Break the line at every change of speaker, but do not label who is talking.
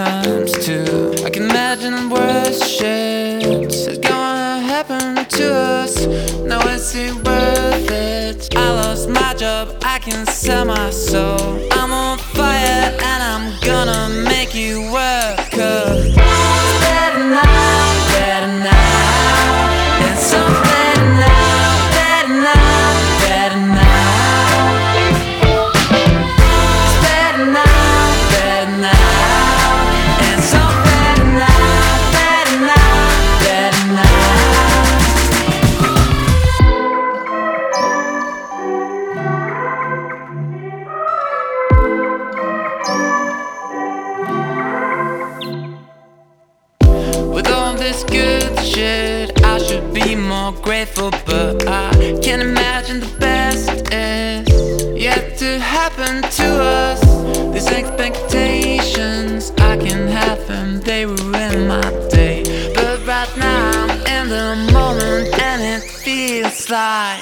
times two. I can imagine the worst shit's gonna happen to us. No, is it worth it? I lost my job, I can sell my soul. I'm on fire and I'm gonna make you work. 'Cause it's better now, better now. It's so better now, better now, better now. It's better now, better now. It's so better now, better now, better now. With all this good shit, I should be more grateful, but I can't imagine the best is yet to happen to us. These expectations, I can have them, they ruin my day. But right now I'm in the moment and it feels like